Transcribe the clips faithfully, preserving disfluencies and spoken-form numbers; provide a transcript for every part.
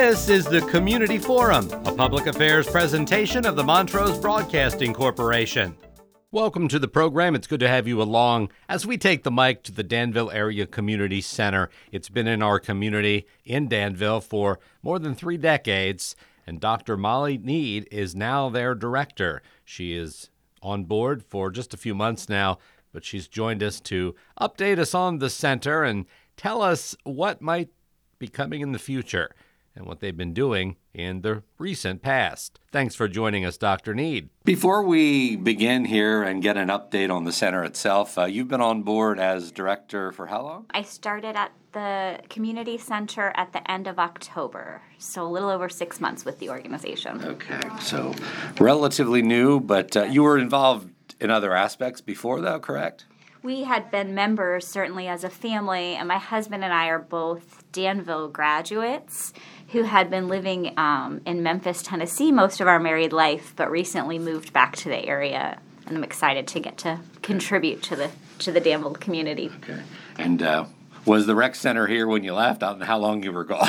This is the Community Forum, a public affairs presentation of the Montrose Broadcasting Corporation. Welcome to the program. It's good to have you along as we take the mic to the Danville Area Community Center. It's been in our community in Danville for more than three decades, and Doctor Molly Need is now their director. She is on board for just a few months now, but she's joined us to update us on the center and tell us what might be coming in the future and what they've been doing in the recent past. Thanks for joining us, Doctor Need. Before we begin here and get an update on the center itself, uh, you've been on board as director for how long? I started at the community center at the end of October, so a little over six months with the organization. Okay, so relatively new, but uh, you were involved in other aspects before that, correct? We had been members, certainly as a family, and my husband and I are both Danville graduates who had been living um, in Memphis, Tennessee most of our married life, but recently moved back to the area, and I'm excited to get to contribute to the to the Danville community. Okay. And uh, was the rec center here when you left? I don't know how long you were gone.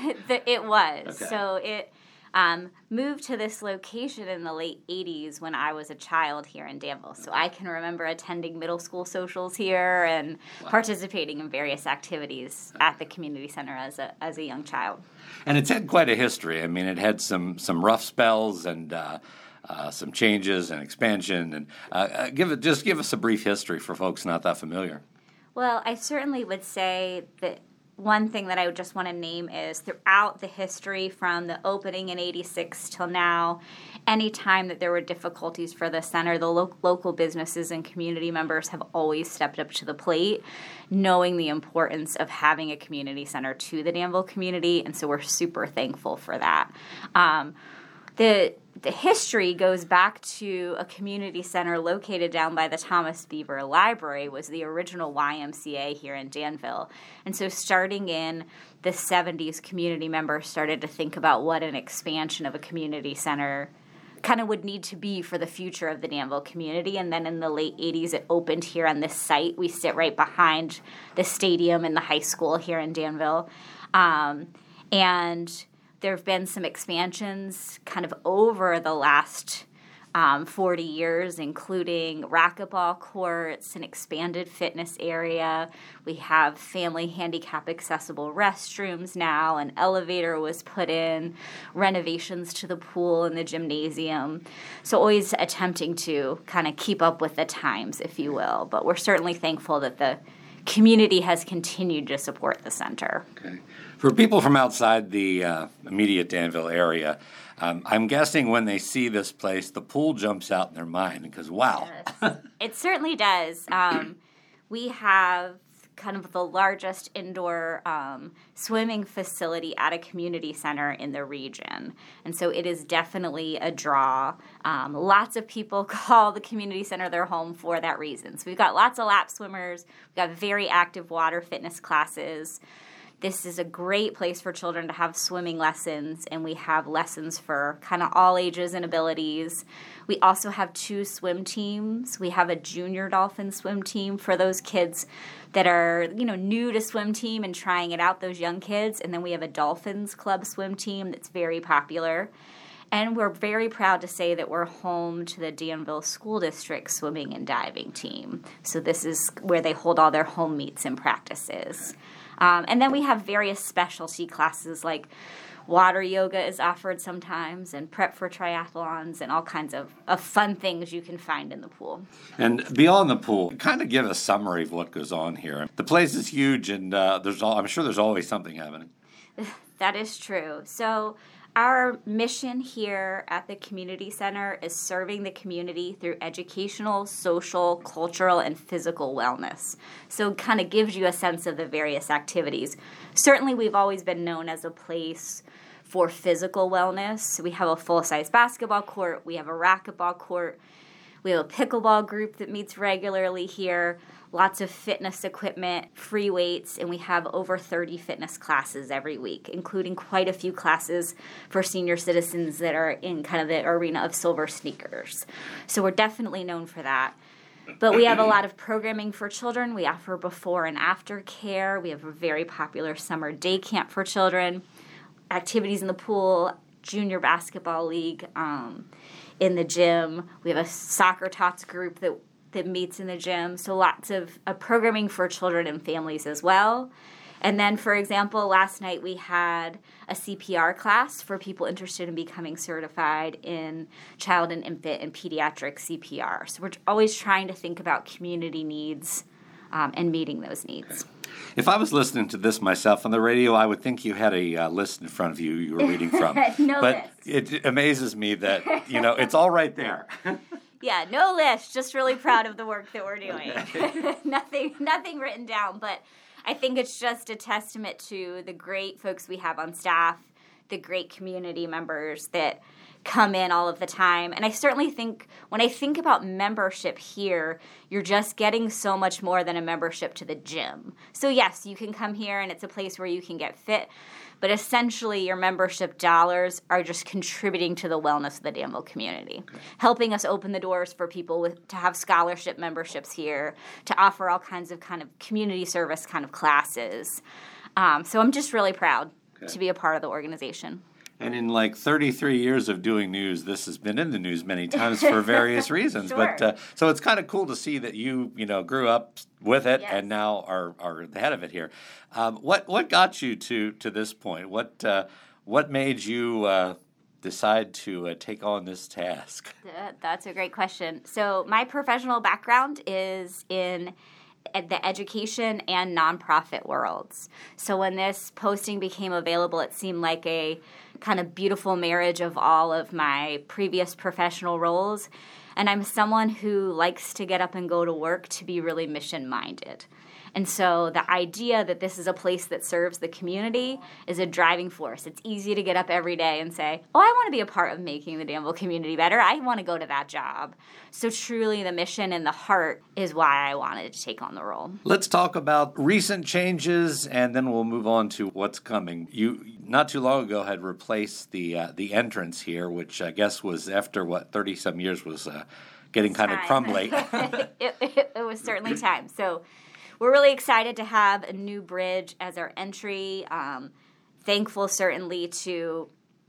It was. Okay. So it um, moved to this location in the late eighties when I was a child here in Danville. So I can remember attending middle school socials here and wow. participating in various activities at the community center as a as a young child. And it's had quite a history. I mean, it had some, some rough spells and uh, uh, some changes and expansion. And uh, give it just give us a brief history for folks not that familiar. Well, I certainly would say that one thing that I would just want to name is throughout the history from the opening in eighty-six till now, any time that there were difficulties for the center, the lo- local businesses and community members have always stepped up to the plate, knowing the importance of having a community center to the Danville community, and so we're super thankful for that. Um, the The history goes back to a community center located down by the Thomas Beaver Library, was the original Y M C A here in Danville. And so starting in the seventies, community members started to think about what an expansion of a community center kind of would need to be for the future of the Danville community. And then in the late eighties, it opened here on this site. We sit right behind the stadium and the high school here in Danville. Um, and there have been some expansions kind of over the last um, forty years, including racquetball courts, an expanded fitness area. We have family handicap accessible restrooms now. An elevator was put in, renovations to the pool and the gymnasium. So always attempting to kind of keep up with the times, if you will. But we're certainly thankful that the community has continued to support the center. Okay. For people from outside the uh, immediate Danville area, um, I'm guessing when they see this place, the pool jumps out in their mind because, wow. Yes. It certainly does. Um, we have kind of the largest indoor um, swimming facility at a community center in the region. And so it is definitely a draw. Um, lots of people call the community center their home for that reason. So we've got lots of lap swimmers. We've got very active water fitness classes. This is a great place for children to have swimming lessons, and we have lessons for kind of all ages and abilities. We also have two swim teams. We have a junior dolphin swim team for those kids that are, you know, new to swim team and trying it out, those young kids. And then we have a Dolphins Club swim team that's very popular. And we're very proud to say that we're home to the Danville School District swimming and diving team. So this is where they hold all their home meets and practices. Um, and then we have various specialty classes like water yoga is offered sometimes and prep for triathlons and all kinds of, of fun things you can find in the pool. And beyond the pool, kind of give a summary of what goes on here. The place is huge, and uh, there's all, I'm sure there's always something happening. That is true. So our mission here at the community center is serving the community through educational, social, cultural, and physical wellness. So it kind of gives you a sense of the various activities. Certainly, we've always been known as a place for physical wellness. We have a full-size basketball court. We have a racquetball court. We have a pickleball group that meets regularly here. Lots of fitness equipment, free weights, and we have over thirty fitness classes every week, including quite a few classes for senior citizens that are in kind of the arena of silver sneakers. So we're definitely known for that. But we have a lot of programming for children. We offer before and after care. We have a very popular summer day camp for children. activities in the pool, junior basketball league um, in the gym. We have a soccer tots group that, that meets in the gym. So lots of uh, programming for children and families as well. And then, for example, last night we had a C P R class for people interested in becoming certified in child and infant and pediatric C P R. So we're always trying to think about community needs um, and meeting those needs. Okay. If I was listening to this myself on the radio, I would think you had a uh, list in front of you you were reading from. no but list. It amazes me that, you know, it's all right there. Yeah, no list. Just really proud of the work that we're doing. nothing, nothing written down, but I think it's just a testament to the great folks we have on staff, the great community members that come in all of the time. And I certainly think when I think about membership here, you're just getting so much more than a membership to the gym. So yes, you can come here and it's a place where you can get fit, but essentially your membership dollars are just contributing to the wellness of the Danville community, okay. helping us open the doors for people with, to have scholarship memberships here, to offer all kinds of kind of community service kind of classes. Um, so I'm just really proud okay. to be a part of the organization. And in like thirty-three years of doing news, this has been in the news many times for various reasons. Sure. But uh, so it's kind of cool to see that you, you know, grew up with it yes. and now are are the head of it here. Um, what what got you to to this point? What uh, what made you uh, decide to uh, take on this task? That's a great question. So my professional background is in the education and nonprofit worlds. So when this posting became available, it seemed like a kind of beautiful marriage of all of my previous professional roles. And I'm someone who likes to get up and go to work to be really mission-minded. And so the idea that this is a place that serves the community is a driving force. It's easy to get up every day and say, oh, I want to be a part of making the Danville community better. I want to go to that job. So truly the mission and the heart is why I wanted to take on the role. Let's talk about recent changes, and then we'll move on to what's coming. You, not too long ago, had replaced the uh, the entrance here, which I guess was after, what, thirty-some years was uh, getting kind time. of crumbly. it, it, it was certainly time. So we're really excited to have a new bridge as our entry. Um, thankful, certainly, to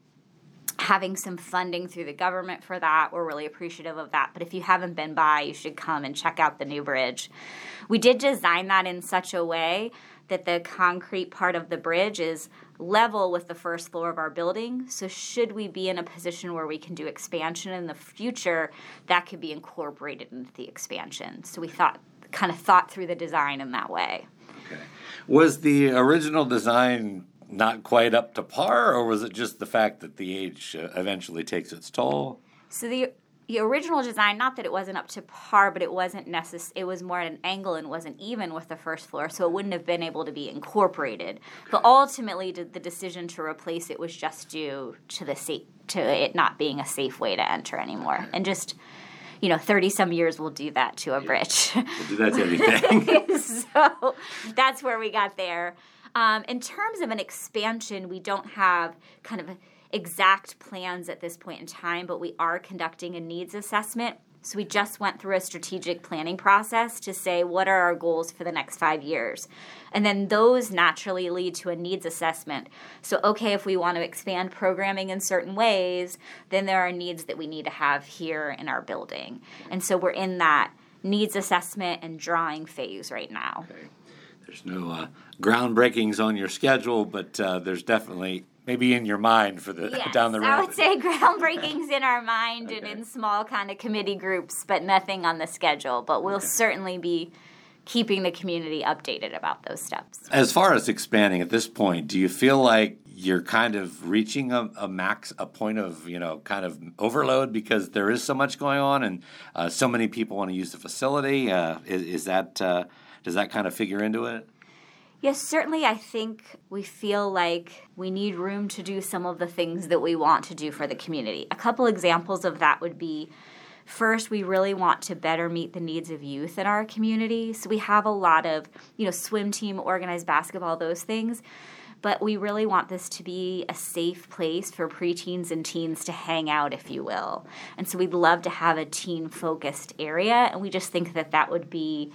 having some funding through the government for that. We're really appreciative of that. But if you haven't been by, you should come and check out the new bridge. We did design that in such a way that the concrete part of the bridge is level with the first floor of our building. So should we be in a position where we can do expansion in the future, that could be incorporated into the expansion. So we thought kind of thought through the design in that way. Okay. Was the original design not quite up to par, or was it just the fact that the age uh, eventually takes its toll? So the the original design, not that it wasn't up to par, but it wasn't necess- it was more at an angle and wasn't even with the first floor, so it wouldn't have been able to be incorporated. But ultimately, the decision to replace it was just due to the sa- to it not being a safe way to enter anymore, and just. You know, thirty-some years will do that to a bridge. We'll do that to anything. So that's where we got there. Um, in terms of an expansion, we don't have kind of exact plans at this point in time, but we are conducting a needs assessment. So we just went through a strategic planning process to say what are our goals for the next five years. And then those naturally lead to a needs assessment. So, okay, if we want to expand programming in certain ways, then there are needs that we need to have here in our building. And so we're in that needs assessment and drawing phase right now. Okay. There's no uh, groundbreakings on your schedule, but uh, there's definitely maybe in your mind for the yes, down the road. I would say groundbreakings in our mind okay. and in small kind of committee groups, but nothing on the schedule. But we'll okay. certainly be keeping the community updated about those steps. As far as expanding at this point, do you feel like you're kind of reaching a, a max, a point of, you know, kind of overload because there is so much going on and uh, so many people want to use the facility? Uh, is, is that uh, does that kind of figure into it? Yes, certainly I think we feel like we need room to do some of the things that we want to do for the community. A couple examples of that would be, first, we really want to better meet the needs of youth in our community. So we have a lot of, you know, swim team, organized basketball, those things. But we really want this to be a safe place for preteens and teens to hang out, if you will. And so we'd love to have a teen-focused area, and we just think that that would be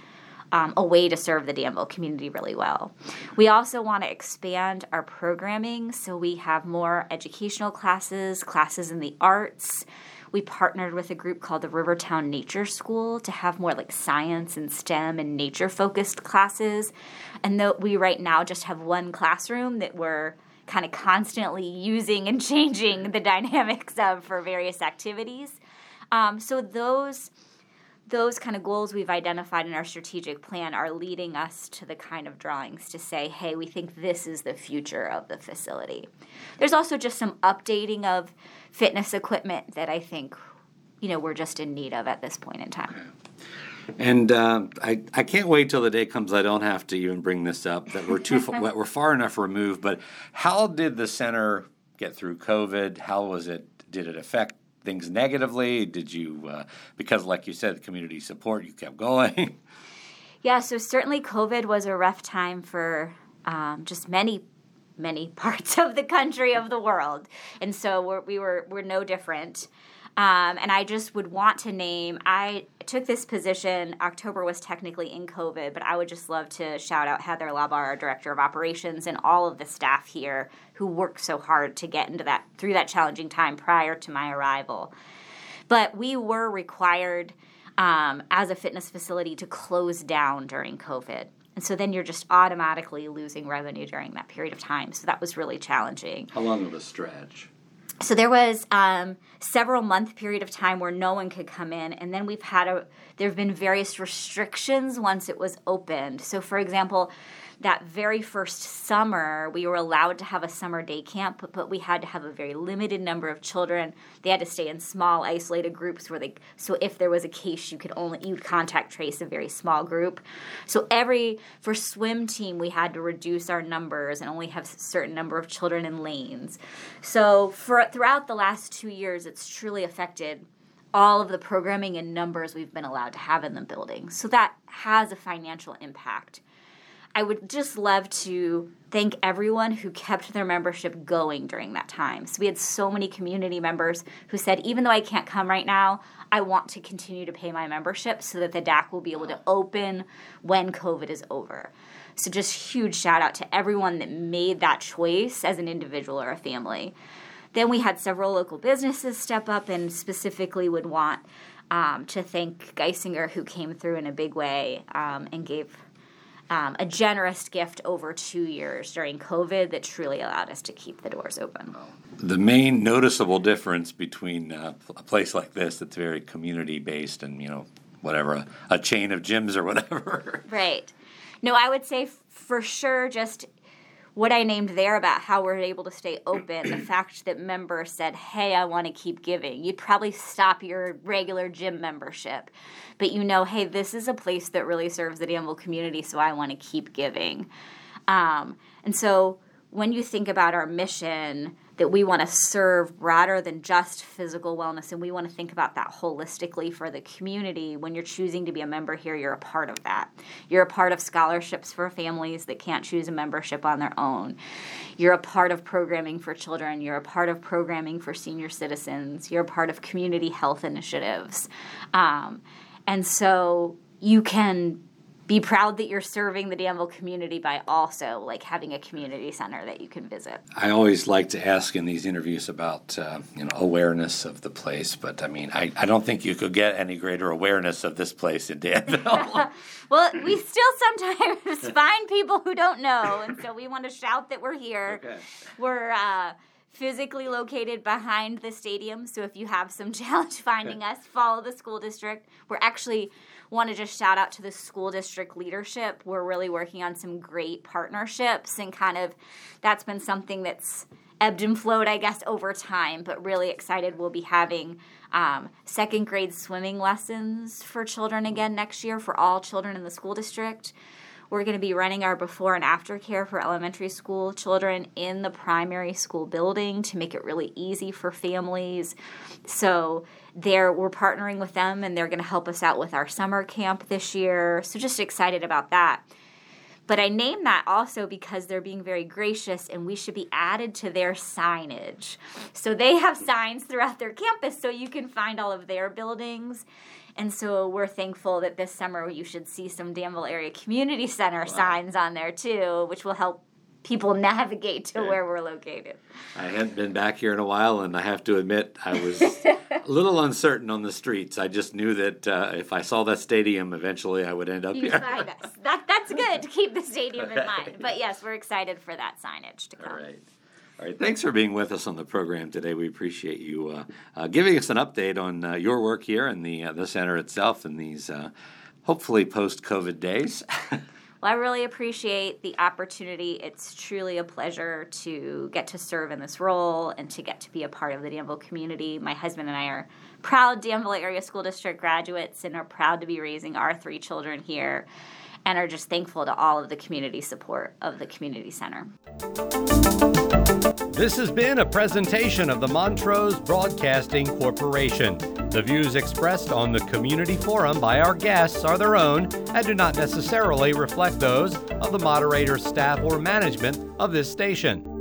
um, a way to serve the Danville community really well. We also want to expand our programming, so we have more educational classes, classes in the arts. We partnered with a group called the Rivertown Nature School to have more like science and STEM and nature-focused classes. And though we right now just have one classroom that we're kind of constantly using and changing the dynamics of for various activities. Um, so those those kind of goals we've identified in our strategic plan are leading us to the kind of drawings to say, hey, we think this is the future of the facility. There's also just some updating of fitness equipment that I think, you know, we're just in need of at this point in time. And uh, I, I can't wait till the day comes I don't have to even bring this up, that we're too far, we're far enough removed. But how did the center get through COVID? How was it? Did it affect things negatively? Did you, uh, because like you said, community support, you kept going? Yeah, so certainly COVID was a rough time for um, just many, many parts of the country, of the world. And so we're, we were we're no different. Um, and I just would want to name, I took this position, October was technically in COVID, but I would just love to shout out Heather Labar, our Director of Operations, and all of the staff here who worked so hard to get into that, through that challenging time prior to my arrival. But we were required um, as a fitness facility to close down during COVID. And so then you're just automatically losing revenue during that period of time. So that was really challenging. How long of a stretch? So there was um, several month period of time where no one could come in, and then we've had a, there have been various restrictions once it was opened. So for example, that very first summer, we were allowed to have a summer day camp, but, but we had to have a very limited number of children. They had to stay in small, isolated groups where they, so if there was a case, you could only, you'd contact trace a very small group. So every, for swim team, we had to reduce our numbers and only have a certain number of children in lanes. So for throughout the last two years, it's truly affected all of the programming and numbers we've been allowed to have in the building. So that has a financial impact. I would just love to thank everyone who kept their membership going during that time. So we had so many community members who said, even though I can't come right now, I want to continue to pay my membership so that the D A C will be able to open when COVID is over. So just huge shout out to everyone that made that choice as an individual or a family. Then we had several local businesses step up, and specifically would want um, to thank Geisinger, who came through in a big way um, and gave Um, a generous gift over two years during COVID that truly allowed us to keep the doors open. The main noticeable difference between uh, a place like this that's very community-based and, you know, whatever, a, a chain of gyms or whatever. Right. No, I would say f- for sure just what I named there about how we're able to stay open, the fact that members said, hey, I want to keep giving. You'd probably stop your regular gym membership, but you know, hey, this is a place that really serves the Danville community, so I want to keep giving. Um, and so when you think about our mission, that we want to serve broader than just physical wellness, and we want to think about that holistically for the community. When you're choosing to be a member here, you're a part of that. You're a part of scholarships for families that can't choose a membership on their own. You're a part of programming for children. You're a part of programming for senior citizens. You're a part of community health initiatives. Um, and so you can be proud that you're serving the Danville community by also like having a community center that you can visit. I always like to ask in these interviews about uh, you know awareness of the place, but I mean I, I don't think you could get any greater awareness of this place in Danville. Well, we still sometimes find people who don't know, and so we want to shout that we're here. Okay. We're uh, physically located behind the stadium, so if you have some challenge finding us, follow the school district. We're actually want to just shout out to the school district leadership. We're really working on some great partnerships, and kind of that's been something that's ebbed and flowed, I guess, over time, but really excited. We'll be having um, second grade swimming lessons for children again next year for all children in the school district. We're going to be running our before and after care for elementary school children in the primary school building to make it really easy for families. So there, we're partnering with them, and they're going to help us out with our summer camp this year. So just excited about that. But I named that also because they're being very gracious and we should be added to their signage. So they have signs throughout their campus so you can find all of their buildings. And so we're thankful that this summer you should see some Danville Area Community Center wow. signs on there too, which will help people navigate to yeah. where we're located. I hadn't been back here in a while, and I have to admit I was a little uncertain on the streets. I just knew that uh, if I saw that stadium, eventually I would end up You'd here. find us. That, that's good to keep the stadium in mind. But yes, we're excited for that signage to come. All right. All right. Thanks for being with us on the program today. We appreciate you uh, uh, giving us an update on uh, your work here and the uh, the center itself in these uh, hopefully post-COVID days. Well, I really appreciate the opportunity. It's truly a pleasure to get to serve in this role and to get to be a part of the Danville community. My husband and I are proud Danville Area School District graduates and are proud to be raising our three children here and are just thankful to all of the community support of the community center. This has been a presentation of the Montrose Broadcasting Corporation. The views expressed on the community forum by our guests are their own and do not necessarily reflect those of the moderator, staff, or management of this station.